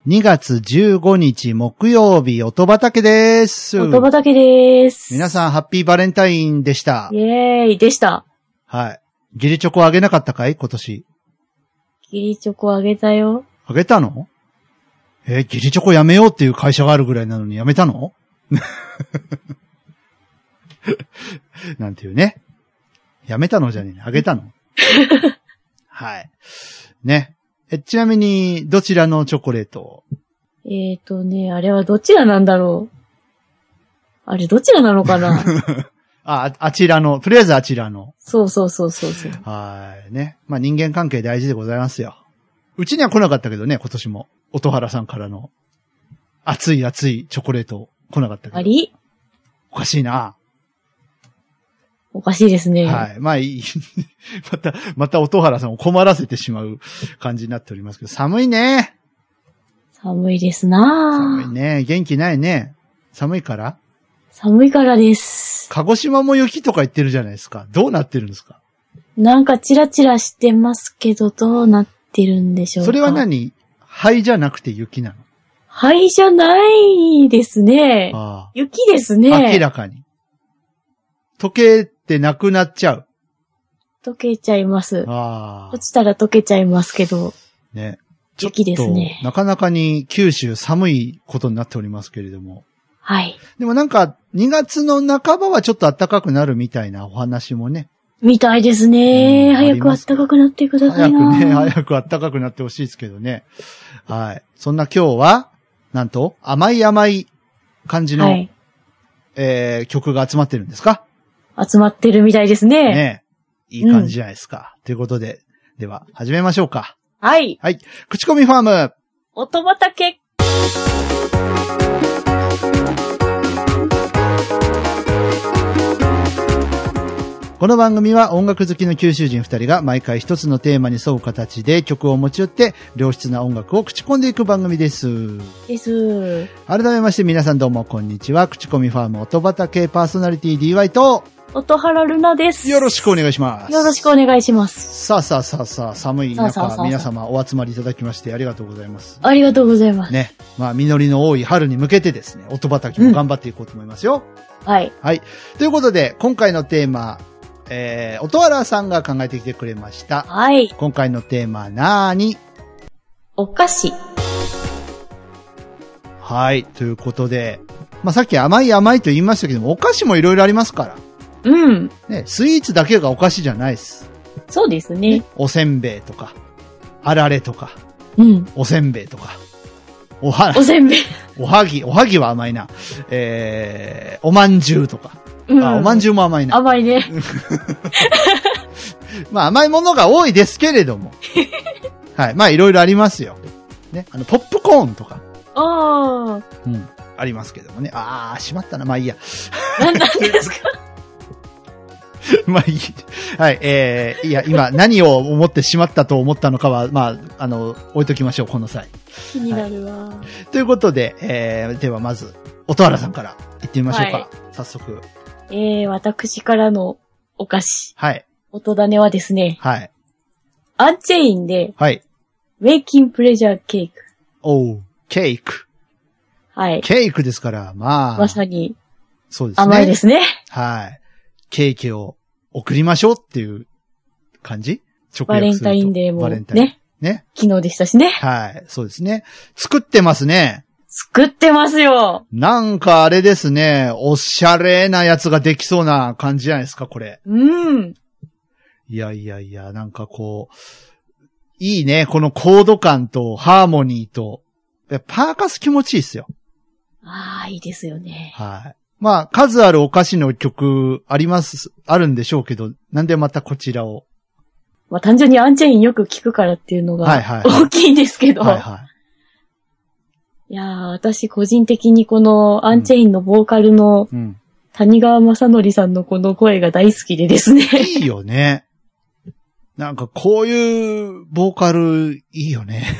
2月15日木曜日、音畑です。 音畑です。 皆さん、ハッピーバレンタインでした。 イェーイでした。 はい。ギリチョコあげなかったかい今年。 ギリチョコあげたよ。 あげたの？ギリチョコやめようっていう会社があるぐらいなのにやめたの？なんていうね。やめたのじゃねえね。あげたの？はい。ね。ちなみに、どちらのチョコレート？ あれはどちらなんだろう。あれどちらなのかなあちらの、とりあえずあちらの。 そう。 はい。ね。まあ人間関係大事でございますよ。うちには来なかったけどね、今年も。音原さんからの、熱いチョコレート来なかったけど。 あり？ おかしいな。 おかしいですね。 はい。まあいい。また音原さんを困らせてしまう感じになっておりますけど、寒いね。 寒いですなぁ。寒いね。元気ないね。寒いから？ 寒いからです。 鹿児島も雪とか言ってるじゃないですか。どうなってるんですか？ なんかチラチラしてますけど、どうなってるんでしょうか。 それは何？灰じゃなくて雪なの？ 灰じゃないですね。 ああ、 雪ですね。 明らかに。溶けてなくなっちゃう。 溶けちゃいます。 ああ。 落ちたら溶けちゃいますけど。 ね。 雪ですね。 なかなかに九州寒いことになっておりますけれども。 はい。 でもなんか2月の半ばはちょっと暖かくなるみたいなお話もね。 みたいですね。早く暖かくなってくださいな。 早く暖かくなってほしいですけどね。はい。そんな今日は、なんと甘い感じの、はい、曲が集まってるんですか？ 集まってるみたいですね。 ねえ。いい感じじゃないですか。ということで、では始めましょうか。 はい。 はい。口コミファーム。 音畑。 この番組は音楽好きの九州人2人が毎回一つのテーマに沿う形で曲を持ち寄って良質な音楽を口コんでいく番組です。改めまして皆さんどうもこんにちは。口コミファーム音畑パーソナリティ DY と音原ルナです。 よろしくお願いします。 よろしくお願いします。 さあ、寒い中、皆様お集まりいただきましてありがとうございます。 ありがとうございます。 ね。まあ、実りの多い春に向けてですね、音畑も頑張っていこうと思いますよ。 はい。 はい。ということで、今回のテーマ、音原さんが考えてきてくれました。 はい。 今回のテーマなーに？ お菓子。 はい。ということで、まあ、さっき甘いと言いましたけども、お菓子もいろいろありますから。 うん。 ね、スイーツだけがお菓子じゃないです。 そうですね。 おせんべいとか、あられとか、 うん。 おせんべいとか、 おせんべい。 おはぎは甘いな。おまんじゅうとか。うん、おまんじゅうも甘いな。 甘いね。 まあ甘いものが多いですけれども。はい。まあいろいろありますよ。ね。ポップコーンとか。 ああ。 うん。ありますけどもね。しまったな。まあいいや。 なんですかまあいい。はい。いや、今何を思ってしまったと思ったのかは、まあ、置いときましょう、この際。 気になるわ。 はい、ということで、ではまず、音原さんから言ってみましょうか。はい、早速。 私からのお菓子。 はい。 音種はですね。 はい。 アンチェインで。 はい。 メイキンプレジャーケーク。 おう、ケーク。 はい。 ケークですから、まあ。 まさに。 そうですね。 甘いですね。 はい。ケーキを送りましょうっていう感じ？ バレンタインデーもね。 ね。 昨日でしたしね。 はい。そうですね。作ってますね。 作ってますよ。 なんかあれですね。おしゃれなやつができそうな感じじゃないですか、これ。 うん。 いや、なんかこう、いいね。このコード感とハーモニーと、パーカス気持ちいいっすよ。 いいですよね。 はい。まあ、数あるお菓子の曲あるんでしょうけど、なんでまたこちらを。 まあ単純にアンチェインよく聞くからっていうのが大きいんですけど。はいはい。いやー、私個人的にこのアンチェインのボーカルの谷川正則さんのこの声が大好きでですね。 いいよね。なんかこういうボーカルいいよね。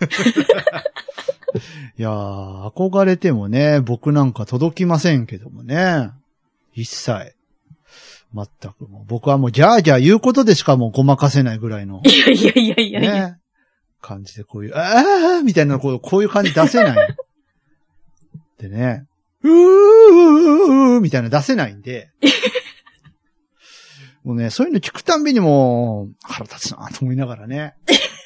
いやー、憧れてもね、僕なんか届きませんけどもね。一切。全くもう。僕はもうギャーギャー言うことでしかもうごまかせないぐらいの。 いや。 ね。 感じでこういう、あーみたいなこういう感じ出せない。でね、みたいな出せないんで、もうね、そういうの聞くたんびにもう、腹立つなと思いながらね。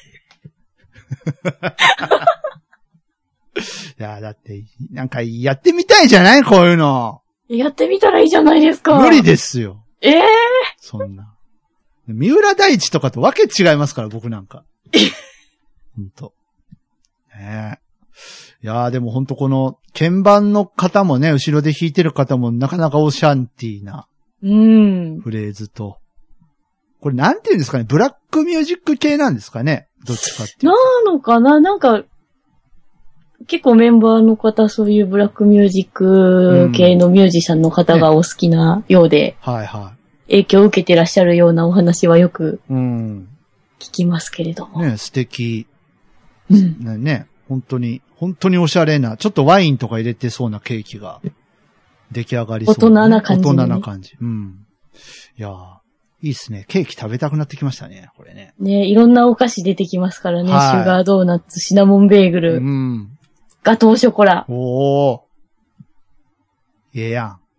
いや、だって、なんかやってみたいじゃないこういうの。 やってみたらいいじゃないですか。 無理ですよ。 そんな。三浦大知とかとわけ違いますから、僕なんか。ほんと。ねえ。いやーでもほんとこの、鍵盤の方もね、後ろで弾いてる方もなかなかオシャンティーな。フレーズと。これなんていうんですかね、ブラックミュージック系なんですかね、どっちかっていう。 なのかな、なんか、結構メンバーの方、そういうブラックミュージック系のミュージシャンの方がお好きなようで、 はいはい。 影響を受けてらっしゃるようなお話はよく聞きますけれども。 ね、素敵。ね、本当におしゃれな、ちょっとワインとか入れてそうなケーキが出来上がりそう、ね。 大人な感じ、ね。 大人な感じ。いやー、いいっすね。ケーキ食べたくなってきましたね、これね。 ね、いろんなお菓子出てきますからね。シュガードーナツ、シナモンベーグル。ガトーショコラ。 おー。ええやん。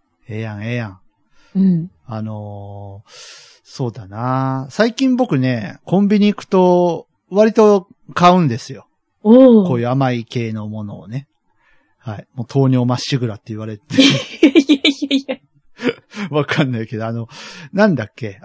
そうだな。最近僕ね、コンビニ行くと、割と買うんですよ。こういう甘い系のものをね。はい。もう糖尿まっしぐらって言われて。いや。わかんないけど、なんだっけ、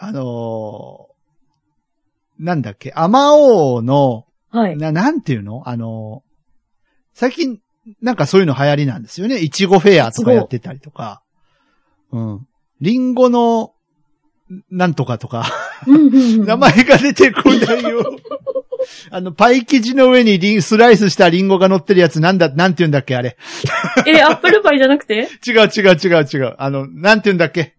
アマオの、 はい。 なんていうの最近、なんかそういうの流行りなんですよね。いちごフェアとかやってたりとか。リンゴの、なんとかとか。名前が出てこないよ。パイ生地の上にスライスしたリンゴが乗ってるやつなんて言うんだっけあれ。 アップルパイじゃなくて？ 違う。なんて言うんだっけ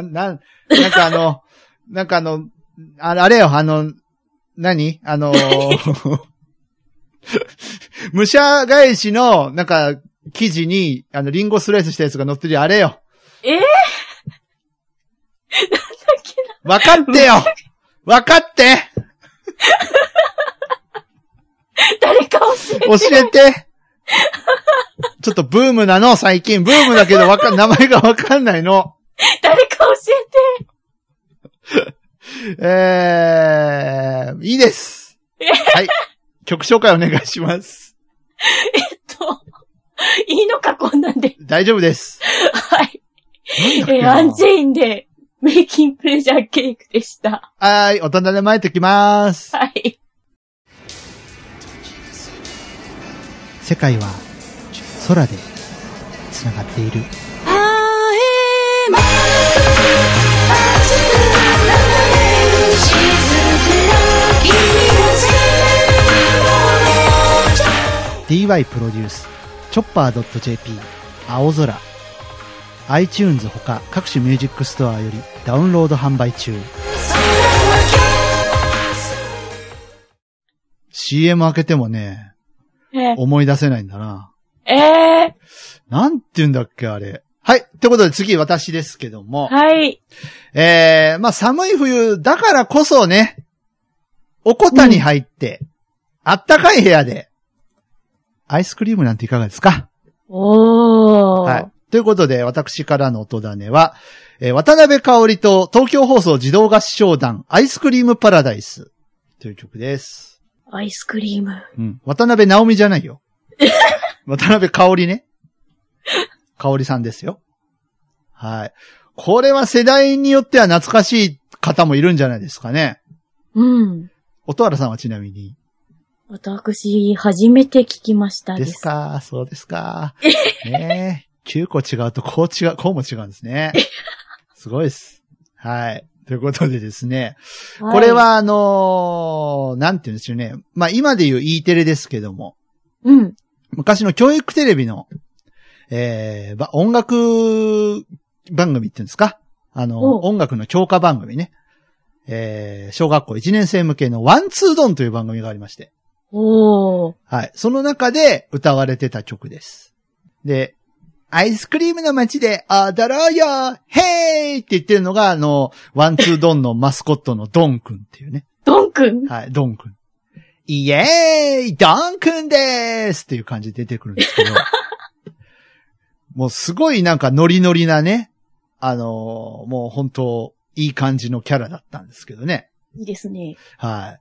あれよ、何武者返しの、なんか、生地に、リンゴスライスしたやつが乗ってるあれよ。 なんだっけな。分かって誰か教えてちょっとブームなの、最近。ブームだけど名前がわかんないの。 誰か教えていいです。はい。曲紹介お願いします。 いいのか、こんなんで。 大丈夫です。 はい。アンチェインで、メイキンプレジャーケークでした。 はい、大人で巻いてきます。 はい。 世界は空でつながっている。DY プロデュースチョッパー .jp 青空 iTunes ほか各種ミュージックストアよりダウンロード販売中。 CM 開けてもね、思い出せないんだな。なんて言うんだっけあれ。はい。ってことで次私ですけども。 はい。 まあ寒い冬だからこそね、おこたに入って、あったかい部屋で、アイスクリームなんていかがですか？はい。ということで、私からの音種は、渡辺香織と東京放送児童合唱団アイスクリームパラダイスという曲です。 アイスクリーム。 渡辺直美じゃないよ。渡辺香織ね。香織さんですよ。はい。これは世代によっては懐かしい方もいるんじゃないですかね。音原さんはちなみに。 私、初めて聞きましたです。ですか、そうですか。ねえ。9個違うとこうも違うんですね。すごいです。はい。ということでですね。これはなんて言うんですよね。まあ今で言う E テレですけども。昔の教育テレビの、音楽番組っていうんですか？音楽の強化番組ね。小学校1年生向けのワンツードンという番組がありまして。はい。その中で歌われてた曲です。で、アイスクリームの街で踊ろうよヘイって言ってるのがワンツードンのマスコットのドンくんっていうね。 ドンくん？ はい、ドンくん。 イエーイドンくんでーすっていう感じで出てくるんですけど、もうすごいなんかノリノリなね、もう本当いい感じのキャラだったんですけどね。 いいですね。 はい。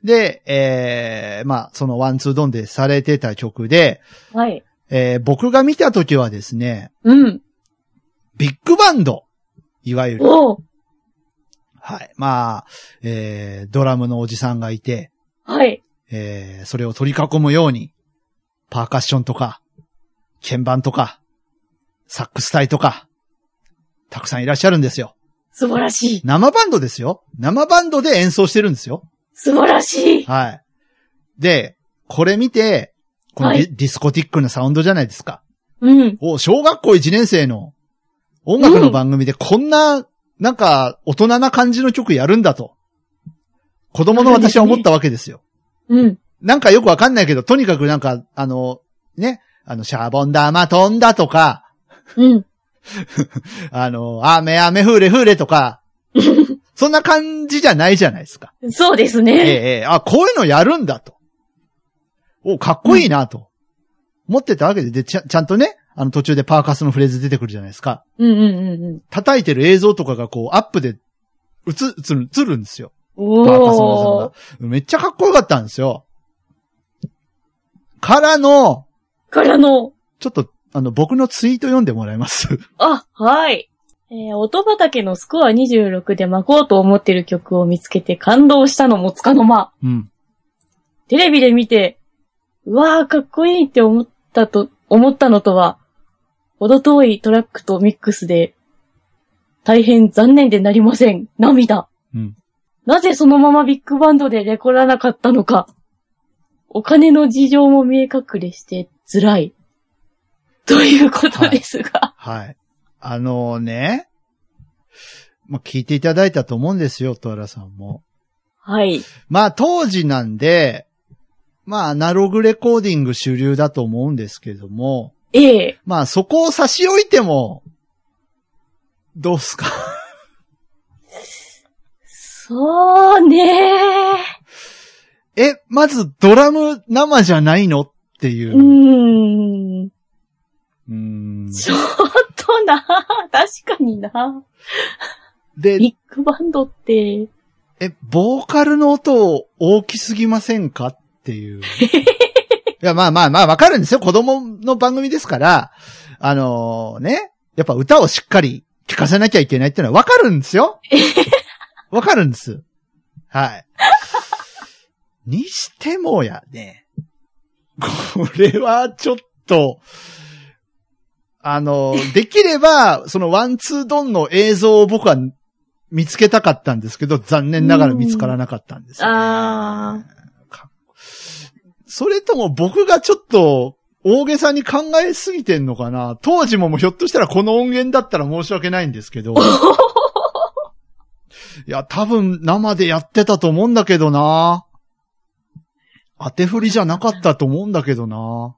で、そのワンツードンでされてた曲で、 はい。 僕が見たときはですね、 うん。 ビッグバンド、いわゆる。 おはい。ドラムのおじさんがいて、 はい。 それを取り囲むように、パーカッションとか、鍵盤とか、サックス隊とか、たくさんいらっしゃるんですよ。 素晴らしい。 生バンドですよ。生バンドで演奏してるんですよ。 素晴らしい。 はい。で、これ見て、このディスコティックなサウンドじゃないですか。 うん。 小学校1年生の音楽の番組でこんな、なんか、大人な感じの曲やるんだと。子供の私は思ったわけですよ。 うん。 なんかよくわかんないけど、とにかくなんか、シャボン玉飛んだとか、 うん。 雨ふれふれとか、そんな感じじゃないじゃないですか。 そうですね。 こういうのやるんだと。かっこいいなと。思ってたわけで、ちゃんとね、途中でパーカスのフレーズ出てくるじゃないですか。叩いてる映像とかがこう、アップで映るんですよ。パーカスの映像が。めっちゃかっこよかったんですよ。からの、ちょっと、僕のツイート読んでもらえますはい。音畑のスコア26で巻こうと思ってる曲を見つけて感動したのもつかの間。 うん。 テレビで見て、うわーかっこいいって思ったのとは、程遠いトラックとミックスで、大変残念でなりません。涙。 うん。 なぜそのままビッグバンドでレコらなかったのか。お金の事情も見え隠れして辛い。ということですが。 はい。聞いていただいたと思うんですよ、トアラさんも。 はい。 当時なんで、アナログレコーディング主流だと思うんですけども。そこを差し置いても、どうすかそうねー。まずドラム生じゃないのっていう。 ちょっとな、確かにな。 で、 ビッグバンドって、 ボーカルの音大きすぎませんかっていう。いや、わかるんですよ。子供の番組ですから、やっぱ歌をしっかり聴かせなきゃいけないっていうのはわかるんですよ。わかるんです。はい。にしてもやね、これはちょっと、できれば、そのワンツードンの映像を僕は見つけたかったんですけど、残念ながら見つからなかったんですよね。それとも僕がちょっと大げさに考えすぎてんのかな。当時もひょっとしたらこの音源だったら申し訳ないんですけど。いや、多分生でやってたと思うんだけどな。当て振りじゃなかったと思うんだけどな。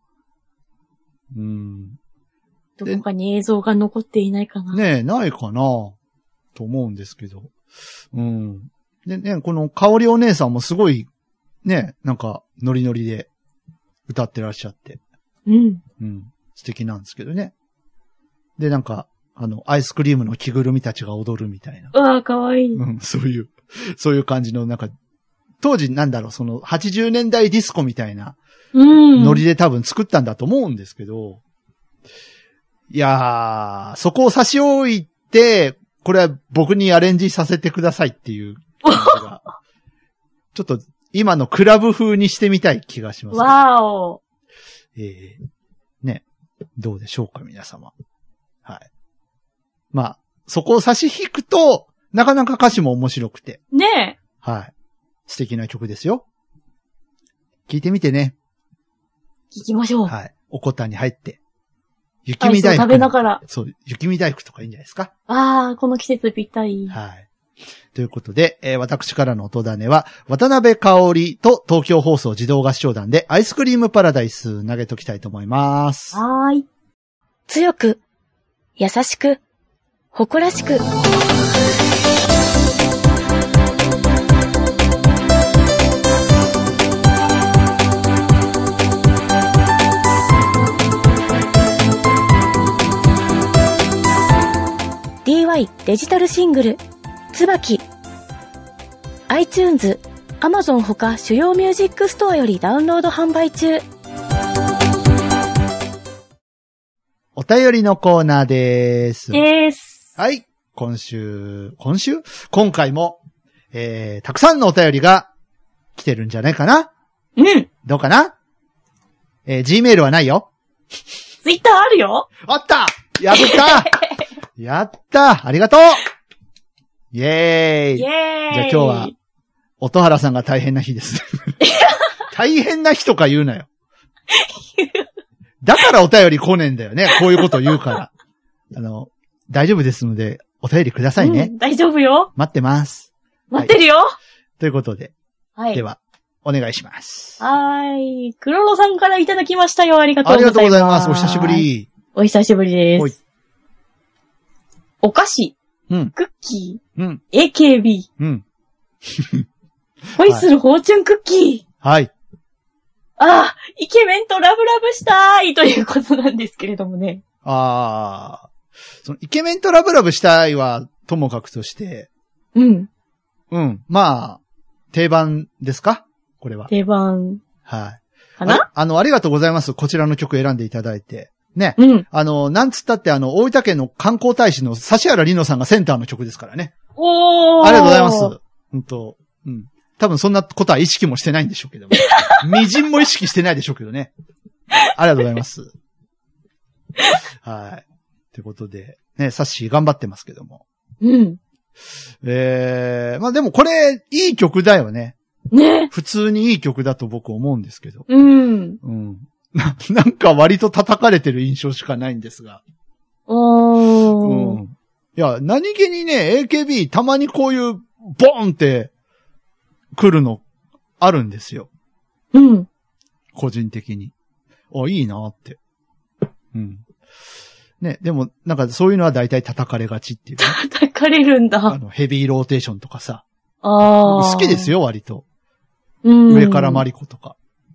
どこかに映像が残っていないかな。 ないかなと思うんですけど。でね、この香りお姉さんもすごい、なんか、ノリノリで歌ってらっしゃって。素敵なんですけどね。で、なんか、アイスクリームの着ぐるみたちが踊るみたいな。 うわー、かわいい。 そういう感じの、なんか、当時その80年代ディスコみたいな、ノリで多分作ったんだと思うんですけど、いやー、そこを差し置いて、これは僕にアレンジさせてくださいっていう感じが、ちょっと今のクラブ風にしてみたい気がします。 わーお。 どうでしょうか、皆様。はい。そこを差し引くと、なかなか歌詞も面白くて。はい。素敵な曲ですよ。聞いてみてね。 聞きましょう。 はい。おこたに入って。雪見大福。 食べながら。 そう、雪見大福とかいいんじゃないですか。 この季節ぴったり。 はい。ということで、私からの音種は、渡辺香織と東京放送児童合唱団でアイスクリームパラダイス投げときたいと思います。 はーい。 強く、優しく、誇らしく。 Spotify デジタルシングル、椿。iTunes、Amazon ほか主要ミュージックストアよりダウンロード販売中。 お便りのコーナーです。 です。 はい。今回も、たくさんのお便りが来てるんじゃないかな？ うん。 どうかな？Gmail はないよ。 Twitter あるよ。 あったやったやったありがとうイェーイ。 じゃあ今日は、音原さんが大変な日です。大変な日とか言うなよ。だからお便り来ねえんだよね。こういうこと言うから。大丈夫ですので、お便りくださいね。 大丈夫よ。 待ってます。 待ってるよ。 ということで。 はい。 では、お願いします。 クロロさんからいただきましたよ。ありがとうございます。 ありがとうございます。お久しぶり。 お久しぶりです。お菓子。クッキー。 AKB。恋するフォーチュンクッキー。 はい。 イケメンとラブラブしたいということなんですけれどもね。 そのイケメンとラブラブしたいはともかくとして。まあ、定番ですか？これは。 定番。 はい。 かな？ ありがとうございます。こちらの曲選んでいただいて。ね。なんつったって大分県の観光大使の指原莉乃さんがセンターの曲ですからね。ありがとうございます。多分そんなことは意識もしてないんでしょうけども。みじんも意識してないでしょうけどね。ありがとうございます。はい。ということで、ね、サッシー頑張ってますけども。まあでもこれ、いい曲だよね。 ね。 普通にいい曲だと僕思うんですけど。なんか割と叩かれてる印象しかないんですが。いや、何気にね、AKB たまにこういうボーンって来るのあるんですよ。個人的に。いいなって。ね、でもなんかそういうのは大体叩かれがちっていう、ね。 叩かれるんだ。 ヘビーローテーションとかさ。好きですよ、割と。上からマリコとか。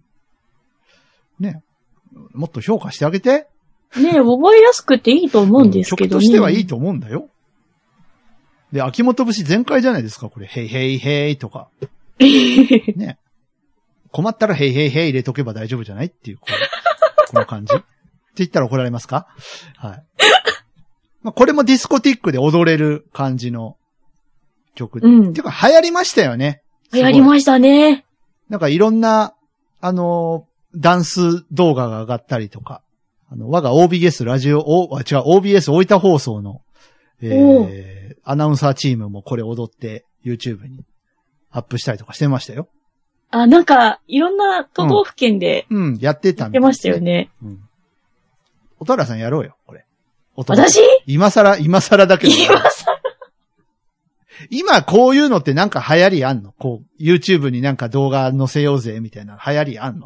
ね。もっと評価してあげて。 ね、覚えやすくていいと思うんですけどね。 曲としてはいいと思うんだよ。で、秋元節全開じゃないですか、これ。ヘイヘイヘイとか。ね。困ったらヘイヘイヘイ入れとけば大丈夫じゃないっていう、この感じ。って言ったら怒られますか？はい。まあ、これもディスコティックで踊れる感じの曲。っていうか流行りましたよね。 流行りましたね。 なんかいろんな、ダンス動画が上がったりとか、我が OBS OBS 大分放送の、アナウンサーチームもこれ踊って YouTube にアップしたりとかしてましたよ。 なんか、いろんな都道府県で、 やってたんで、ね。やってましたよね。 音原さんやろうよ、これ。 私？ 今更だけど。今こういうのってなんか流行りあんの？こう、YouTube になんか動画載せようぜみたいな流行りあんの？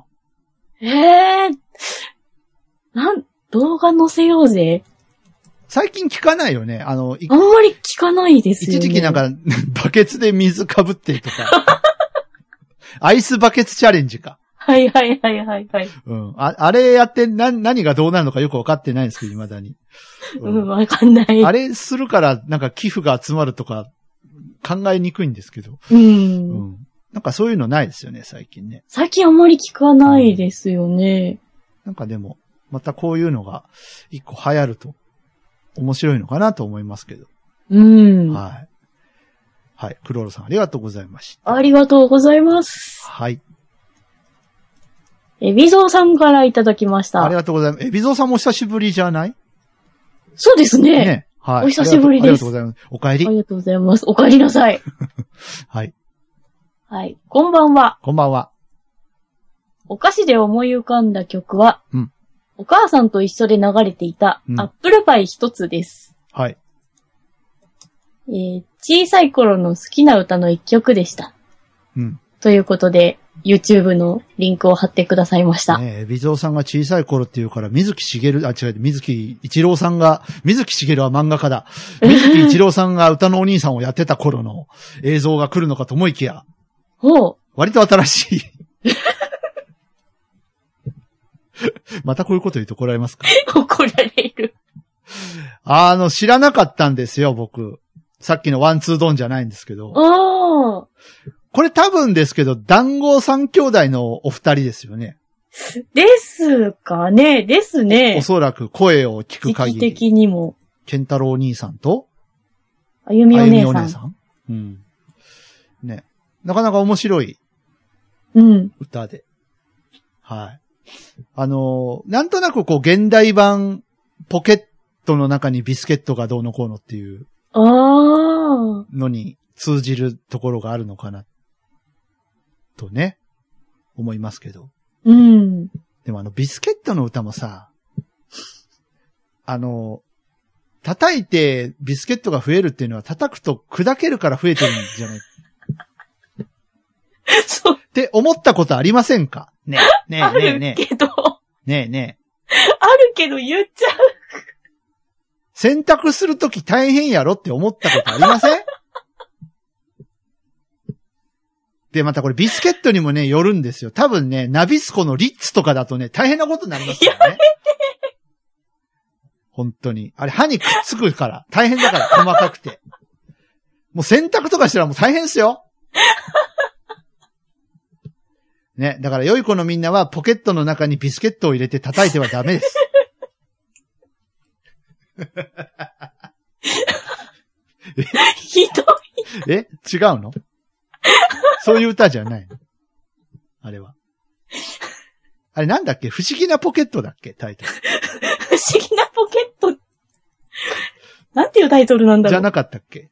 動画載せようぜ。 最近聞かないよね。 あんまり聞かないですよね。 一時期なんか、バケツで水かぶってとか。アイスバケツチャレンジか。 はい。 あれやって何がどうなるのかよくわかってないんですけど、未だに。 わかんない。 あれするからなんか寄付が集まるとか考えにくいんですけど。なんかそういうのないですよね、最近ね。 最近あんまり聞かないですよね。 なんかでも、またこういうのが一個流行ると面白いのかなと思いますけど。はい。はい。クロールさんありがとうございました。 ありがとうございます。 はい。 エビゾーさんからいただきました。 ありがとうございます。エビゾーさんも久しぶりじゃない？ そうですね。 ね。はい。 お久しぶりです。 ありがとうございます。お帰り。 ありがとうございます。お帰りなさい。 はい。 はい。こんばんは。 こんばんは。 お菓子で思い浮かんだ曲は、お母さんと一緒で流れていたアップルパイ一つです。 はい。 小さい頃の好きな歌の一曲でした。ということで、YouTube のリンクを貼ってくださいました。 ねえ、ビゾーさんが小さい頃っていうから、水木しげるは漫画家だ。水木一郎さんが歌のお兄さんをやってた頃の映像が来るのかと思いきや。割と新しい。またこういうこと言うと怒られますか？ 怒られる。 知らなかったんですよ、僕。さっきのワンツードンじゃないんですけど。 これ多分ですけど、団子三兄弟のお二人ですよね。 ですかね、ですね。 おそらく声を聞く限り。 時期的にも。 ケンタロウ兄さんとあゆみお姉さん。 うん。ね。なかなか面白い。歌で。はい。なんとなく現代版ポケットの中にビスケットがどうのこうのっていうのに通じるところがあるのかなとね、思いますけど。 うん。 でもビスケットの歌もさ、叩いてビスケットが増えるっていうのは叩くと砕けるから増えてるんじゃないそう。 って思ったことありませんか？ねえ、ねえ、ねえ、ねえ。 あるけど。 ねえ、ねえ。 あるけど言っちゃう。 洗濯するとき大変やろって思ったことありません？で、またこれビスケットにもね、よるんですよ。多分ね、ナビスコのリッツとかだとね、大変なことになりますよね。 やめて。 本当に。あれ、歯にくっつくから。大変だから、細かくて。もう洗濯とかしたらもう大変ですよ。ね。だから良い子のみんなはポケットの中にビスケットを入れて叩いてはダメです。 ひどい。 違うの？そういう歌じゃないの？あれは。あれなんだっけ？不思議なポケットだっけ？タイトル。 不思議なポケット。なんていうタイトルなんだろう。 じゃなかったっけ？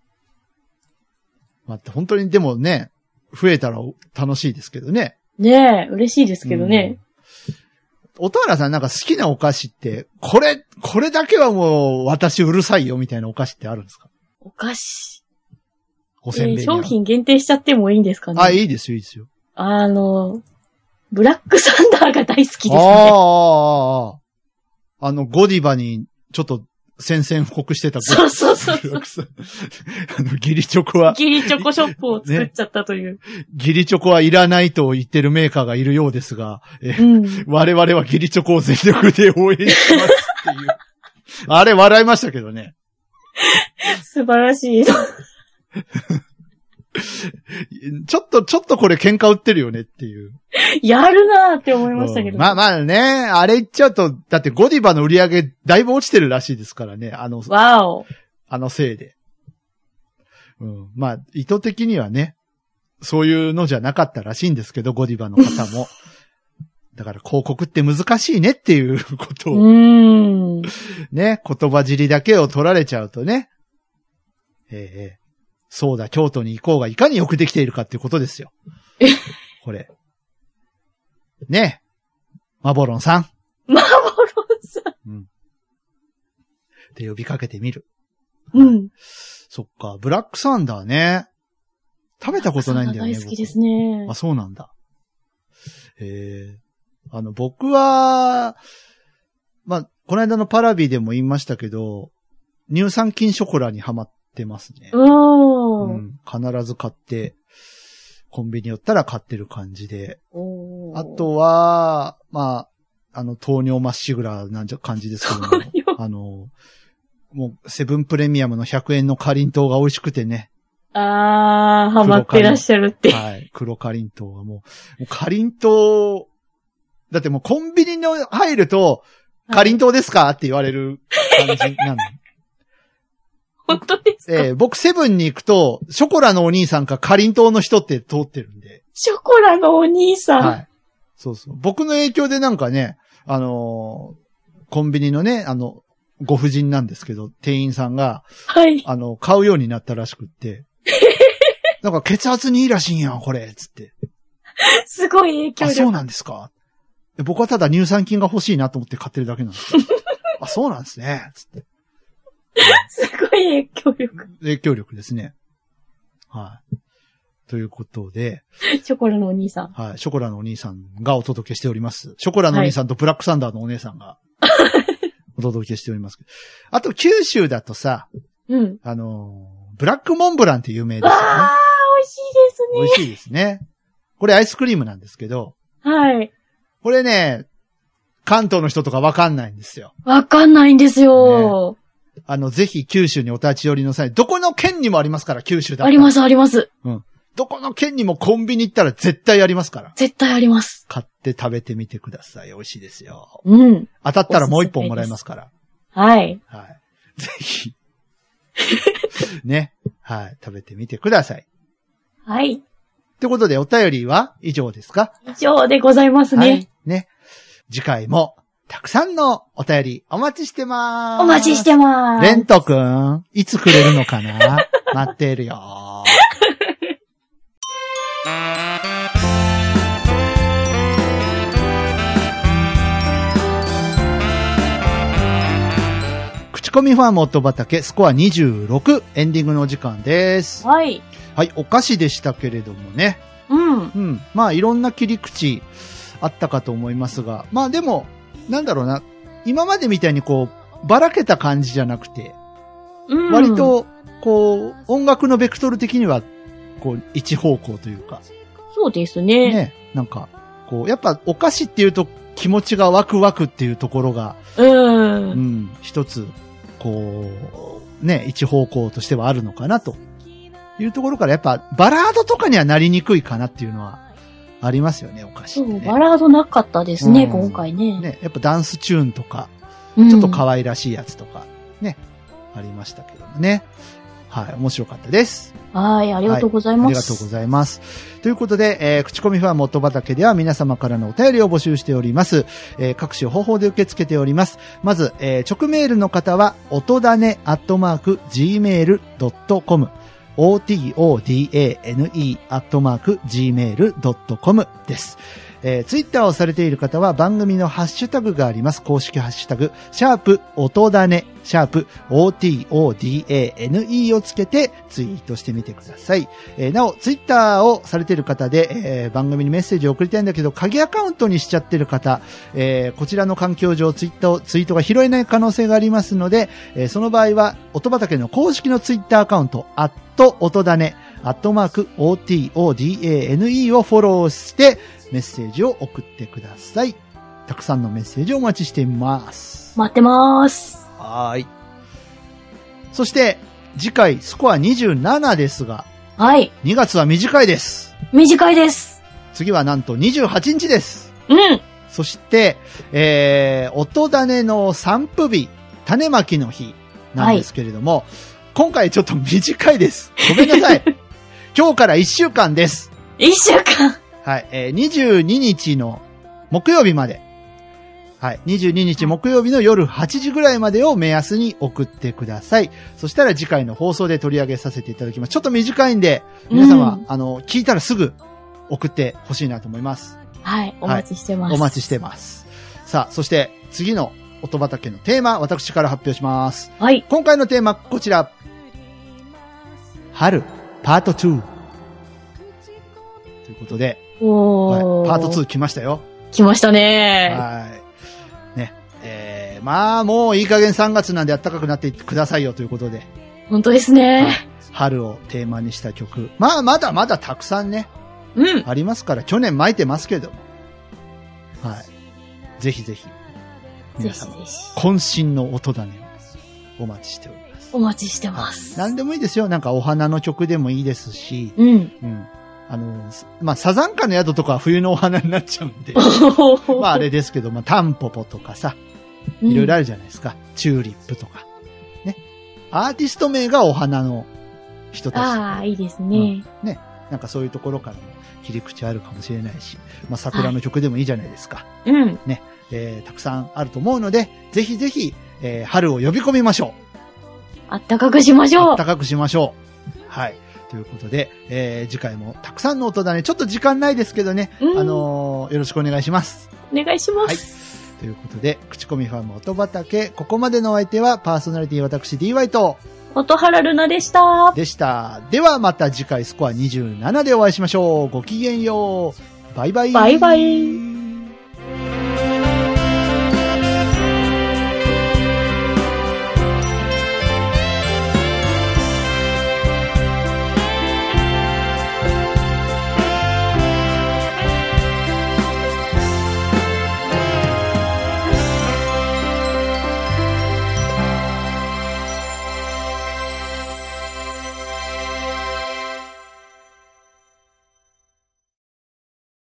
まあ、本当にでもね、増えたら楽しいですけどね。 ねえ、嬉しいですけどね。 音原さんなんか好きなお菓子って、これだけはもう私うるさいよみたいなお菓子ってあるんですか？ お菓子。 おせんべいに商品限定しちゃってもいいんですかね？ いいですよ、いいですよ。 ブラックサンダーが大好きですね。 ゴディバにちょっと宣戦布告してた。 そう。 ギリチョコは。 ギリチョコショップを作っちゃったという。 ね、ギリチョコはいらないと言ってるメーカーがいるようですが、我々はギリチョコを全力で応援しますっていう。あれ笑いましたけどね。 素晴らしい。 ちょっとこれ喧嘩売ってるよねっていう。 やるなーって思いましたけど。 まあね、あれ言っちゃうと、だってゴディバの売り上げだいぶ落ちてるらしいですからね。 わお。 せいで。まあ、意図的にはね、そういうのじゃなかったらしいんですけど、ゴディバの方も。だから広告って難しいねっていうことを。ね、言葉尻だけを取られちゃうとね。そうだ、京都に行こうがいかによくできているかっていうことですよ。これ。ね。マボロンさん。 マボロンさん。 って呼びかけてみる。そっか、ブラックサンダーね。食べたことないんだよね。 大好きですね。 そうなんだ。僕は、まあ、この間のパラビでも言いましたけど、乳酸菌ショコラにハマってますね。必ず買って、コンビニ寄ったら買ってる感じで。あとは、まあ、糖尿まっしぐらな感じですけどもう、セブンプレミアムの100円のかりんとうが美味しくてね。 ハマってらっしゃるって。 はい。黒かりんとうがもうかりんとう、だってもうコンビニに入ると、かりんとうですかって言われる感じなの。 本当ですか？ 僕セブンに行くと、ショコラのお兄さんかかりんとうの人って通ってるんで。 ショコラのお兄さん。 はい。そうそう。僕の影響でなんかね、コンビニのね、ご婦人なんですけど、店員さんが、 はい。 買うようになったらしくって。なんか血圧にいいらしいんやん、これ、つって。 すごい影響力。 そうなんですか。僕はただ乳酸菌が欲しいなと思って買ってるだけなんですよ。そうなんですね、つって。 すごい影響力。 影響力ですね。はい。ということで。 ショコラのお兄さん。 はい。ショコラのお兄さんがお届けしております。ショコラのお兄さんとブラックサンダーのお姉さんがお届けしておりますけど。あと、九州だとさ、ブラックモンブランって有名ですよね。 美味しいですね。 美味しいですね。これアイスクリームなんですけど。 はい。 これね、関東の人とかわかんないんですよ。 わかんないんですよ。 ぜひ九州にお立ち寄りの際、どこの県にもありますから、九州だったら。 あります、あります。 うん。どこの県にもコンビニ行ったら絶対ありますから。 絶対あります。 買って食べてみてください。美味しいですよ。 うん。 当たったらもう一本もらえますから。 はい。 はい。ぜひ。ね。はい。食べてみてください。 はい。 ということで、お便りは以上ですか？ 以上でございますね。はい。 ね。次回も、たくさんのお便りお待ちしてまーす。 お待ちしてまーす。 レントくん、いつくれるのかな待ってるよ。口コミファーム音畑スコア26エンディングのお時間です。 はい。 はい、お菓子でしたけれどもね。 うん。 うん。まあいろんな切り口あったかと思いますが、まあでも、なんだろうな、今までみたいにこう、ばらけた感じじゃなくて、 うん、 割と、こう、音楽のベクトル的には、こう、一方向というか。 そうですね。 ね、なんか、こう、やっぱお菓子っていうと気持ちがワクワクっていうところが、うん、一つ、こう、ね、一方向としてはあるのかなというところから、やっぱバラードとかにはなりにくいかなっていうのはありますよね、お菓子って、ね。 そう、バラードなかったですね、今回ね。 ね、やっぱダンスチューンとか、ちょっと可愛らしいやつとか、ね、ありましたけどもね。はい、面白かったです。 はい、ありがとうございます。はい、 ありがとうございます。ということで、口コミファーム音畑では皆様からのお便りを募集しております。各種方法で受け付けております。まず、直メールの方は、音だね@gmail.com otodane@gmail.com です。ツイッターをされている方は番組のハッシュタグがあります。公式ハッシュタグ、音だね、OTODANE をつけてツイートしてみてください。なお、ツイッターをされている方で、番組にメッセージを送りたいんだけど、鍵アカウントにしちゃってる方、こちらの環境上ツイートが拾えない可能性がありますので、その場合は、音畑の公式のツイッターアカウント、音だね、@OTODANE をフォローして、メッセージを送ってください。たくさんのメッセージをお待ちしています。 待ってます。 はい。そして、次回スコア27ですが、 はい。 2月は短いです。 短いです。 次はなんと28日です。 うん。 そして、音種の散布日、種まきの日なんですけれども、はい、今回ちょっと短いです。ごめんなさい。今日から1週間です。 1週間はい、22日の木曜日まで。はい、22日木曜日の夜8時ぐらいまでを目安に送ってください。そしたら次回の放送で取り上げさせていただきます。ちょっと短いんで、皆様、聞いたらすぐ送ってほしいなと思います。 はい、お待ちしてます。 お待ちしてます。さあ、そして次の音畑のテーマ、私から発表します。 はい。 今回のテーマ、こちら。春、パート2。ということで、はい、パート2来ましたよ。 来ましたね。 はい。ね。まあ、もういい加減3月なんで暖かくなってくださいよということで。 本当ですね。はい、 春をテーマにした曲。まあ、まだまだたくさんね。 うん。 ありますから、去年巻いてますけども。はい。ぜひぜひ。皆様、渾身の音種をお待ちしております。 お待ちしてます。 何でもいいですよ。なんかお花の曲でもいいですし。 うん。うん。 まあ、サザンカの宿とかは冬のお花になっちゃうんで。まあ、あれですけど、まあ、タンポポとかさ、いろいろあるじゃないですか。チューリップとか。ね。アーティスト名がお花の人たち。 ああ、いいですね、 ね。なんかそういうところからの切り口あるかもしれないし、まあ、桜の曲でもいいじゃないですか。 はい、うん。 ね。たくさんあると思うので、ぜひぜひ、春を呼び込みましょう。 あったかくしましょう。 あったかくしましょう。はい。ということで、次回もたくさんの音だね。ちょっと時間ないですけどね、よろしくお願いします。 お願いします。 はい。ということで、口コミファーム音畑、ここまでのお相手は、パーソナリティ私 DY と、 音原ルナでした。 ではまた次回スコア27でお会いしましょう。ごきげんよう。バイバイ。 バイバイ。